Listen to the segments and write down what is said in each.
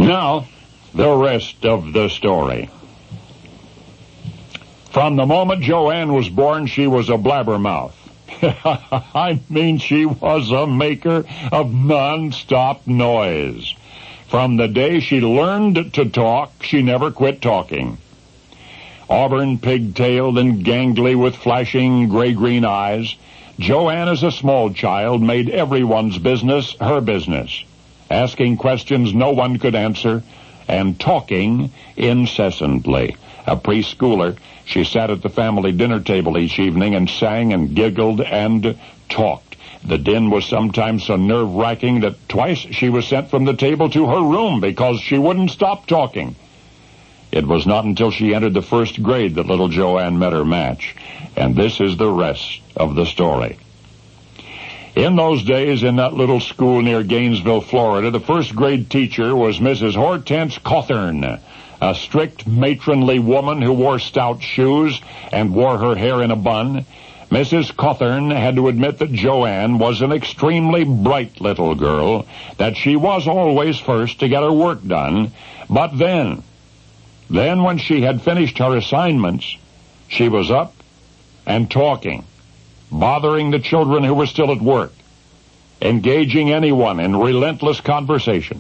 Now, the rest of the story. From the moment Joanne was born, she was a blabbermouth. I mean, she was a maker of non-stop noise. From the day she learned to talk, she never quit talking. Auburn, pigtailed and gangly with flashing gray-green eyes, Joanne as a small child made everyone's business her business, asking questions no one could answer and talking incessantly. A preschooler, she sat at the family dinner table each evening and sang and giggled and talked. The din was sometimes so nerve-wracking that twice she was sent from the table to her room because she wouldn't stop talking. It was not until she entered the first grade that little Joanne met her match, and this is the rest of the story. In those days, in that little school near Gainesville, Florida, the first grade teacher was Mrs. Hortense Cawthorn, a strict, matronly woman who wore stout shoes and wore her hair in a bun. Mrs. Cawthorn had to admit that Joanne was an extremely bright little girl, that she was always first to get her work done, but then when she had finished her assignments, she was up and talking, bothering the children who were still at work, engaging anyone in relentless conversation.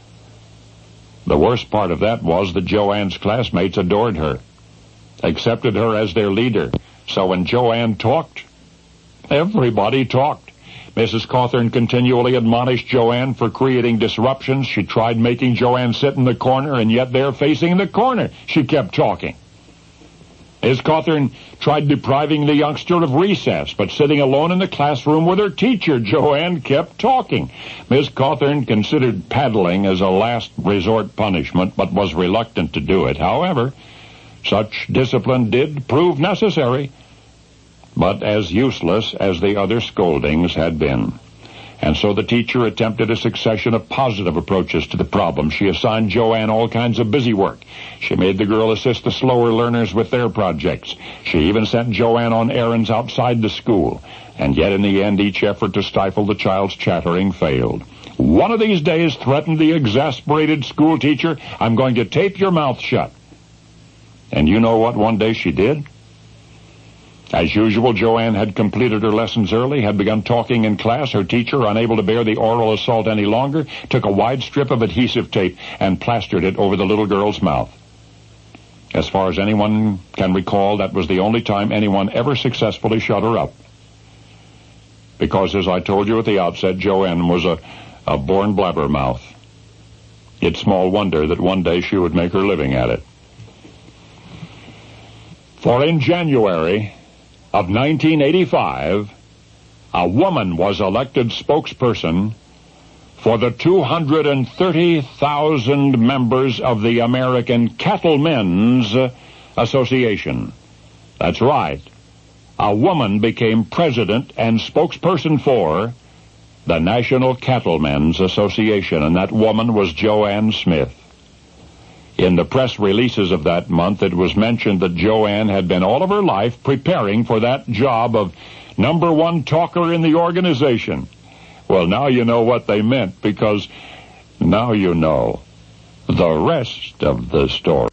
The worst part of that was that Joanne's classmates adored her, accepted her as their leader. So when Joanne talked, everybody talked. Mrs. Cawthorn continually admonished Joanne for creating disruptions. She tried making Joanne sit in the corner, and yet there facing the corner, she kept talking. Ms. Cawthorn tried depriving the youngster of recess, but sitting alone in the classroom with her teacher, Joanne kept talking. Ms. Cawthorn considered paddling as a last resort punishment, but was reluctant to do it. However, such discipline did prove necessary, but as useless as the other scoldings had been. And so the teacher attempted a succession of positive approaches to the problem. She assigned Joanne all kinds of busy work. She made the girl assist the slower learners with their projects. She even sent Joanne on errands outside the school. And yet in the end, each effort to stifle the child's chattering failed. One of these days, threatened the exasperated school teacher, "I'm going to tape your mouth shut." And you know what one day she did? As usual, Joanne had completed her lessons early, had begun talking in class. Her teacher, unable to bear the oral assault any longer, took a wide strip of adhesive tape and plastered it over the little girl's mouth. As far as anyone can recall, that was the only time anyone ever successfully shut her up. Because, as I told you at the outset, Joanne was a born blabbermouth. It's small wonder that one day she would make her living at it. For in January of 1985, a woman was elected spokesperson for the 230,000 members of the American Cattlemen's Association. That's right. A woman became president and spokesperson for the National Cattlemen's Association, and that woman was Joanne Smith. In the press releases of that month, it was mentioned that Joanne had been all of her life preparing for that job of number one talker in the organization. Well, now you know what they meant, because now you know the rest of the story.